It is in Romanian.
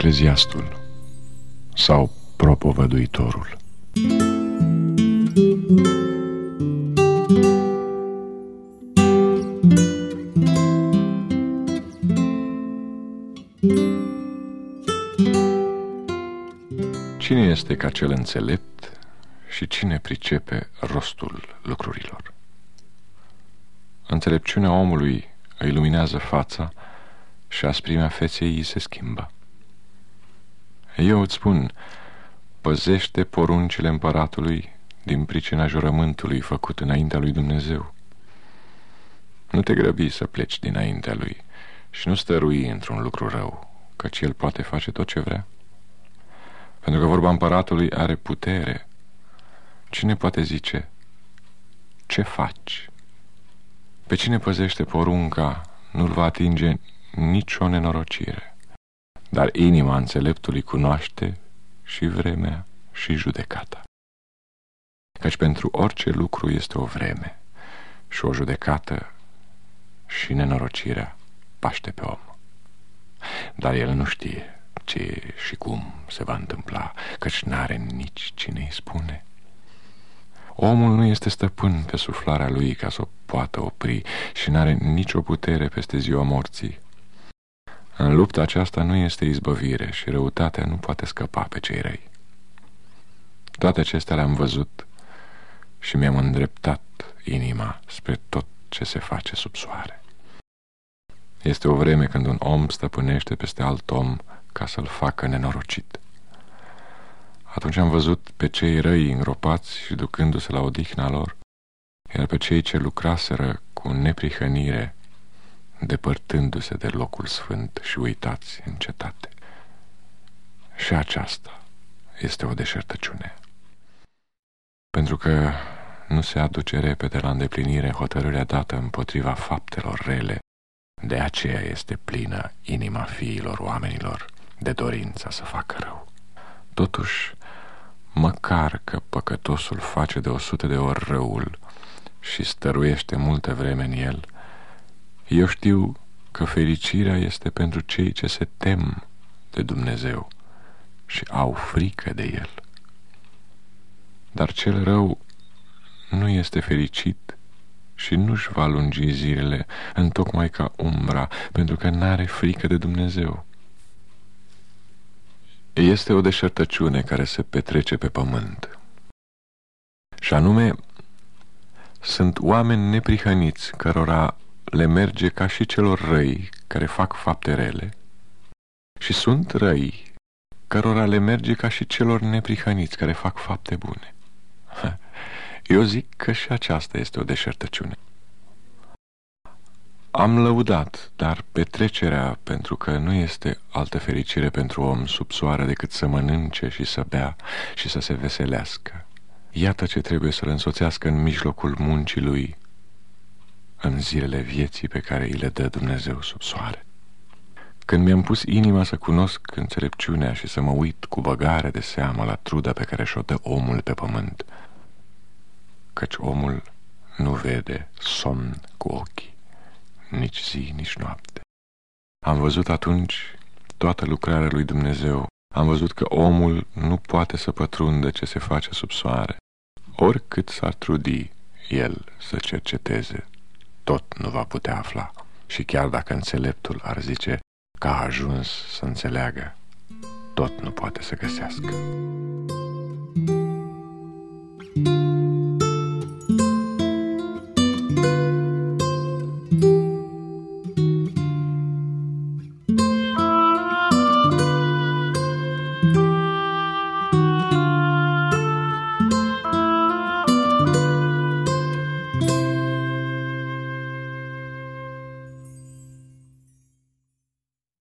Ecleziastul sau propovăduitorul. Cine este ca cel înțelept și cine pricepe rostul lucrurilor? Înțelepciunea omului îi luminează fața și asprimea feței îi se schimbă. Eu îți spun, păzește poruncile împăratului din pricina jurământului făcut înaintea lui Dumnezeu. Nu te grăbi să pleci dinaintea lui și nu stărui într-un lucru rău, căci el poate face tot ce vrea. Pentru că vorba împăratului are putere. Cine poate zice, ce faci? Pe cine păzește porunca nu-l va atinge nicio nenorocire, dar inima înțeleptului cunoaște și vremea și judecata. Căci pentru orice lucru este o vreme și o judecată și nenorocirea paște pe om. Dar el nu știe ce și cum se va întâmpla, căci n-are nici cine îi spune. Omul nu este stăpân pe suflarea lui ca să o poată opri și n-are nicio putere peste ziua morții. În lupta aceasta nu este izbăvire și răutatea nu poate scăpa pe cei răi. Toate acestea le-am văzut și mi-am îndreptat inima spre tot ce se face sub soare. Este o vreme când un om stăpânește peste alt om ca să-l facă nenorocit. Atunci am văzut pe cei răi îngropați și ducându-se la odihna lor, iar pe cei ce lucraseră cu neprihănire, depărtându-se de locul sfânt și uitați în cetate. Și aceasta este o deșertăciune. Pentru că nu se aduce repede la îndeplinire hotărârea dată împotriva faptelor rele, de aceea este plină inima fiilor oamenilor de dorința să facă rău. Totuși, măcar că păcătosul face de 100 de ori răul și stăruiește multă vreme în el, eu știu că fericirea este pentru cei ce se tem de Dumnezeu și au frică de El. Dar cel rău nu este fericit și nu-și va lungi zilele întocmai ca umbra, pentru că n-are frică de Dumnezeu. Este o deșertăciune care se petrece pe pământ. Și anume, sunt oameni neprihăniți, cărora le merge ca și celor răi care fac fapte rele, și sunt răi, cărora le merge ca și celor neprihăniți care fac fapte bune. Eu zic că și aceasta este o deșertăciune. Am lăudat, dar petrecerea, pentru că nu este altă fericire pentru om sub soare decât să mănânce și să bea și să se veselească. Iată ce trebuie să-l însoțească în mijlocul muncii lui, în zilele vieții pe care îi le dă Dumnezeu sub soare. Când mi-am pus inima să cunosc înțelepciunea și să mă uit cu băgare de seamă la truda pe care și-o dă omul pe pământ, căci omul nu vede somn cu ochii, nici zi, nici noapte. Am văzut atunci toată lucrarea lui Dumnezeu. Am văzut că omul nu poate să pătrundă ce se face sub soare. Oricât s-ar trudi el să cerceteze, tot nu va putea afla. Și chiar dacă înțeleptul ar zice că a ajuns să înțeleagă, tot nu poate să găsească.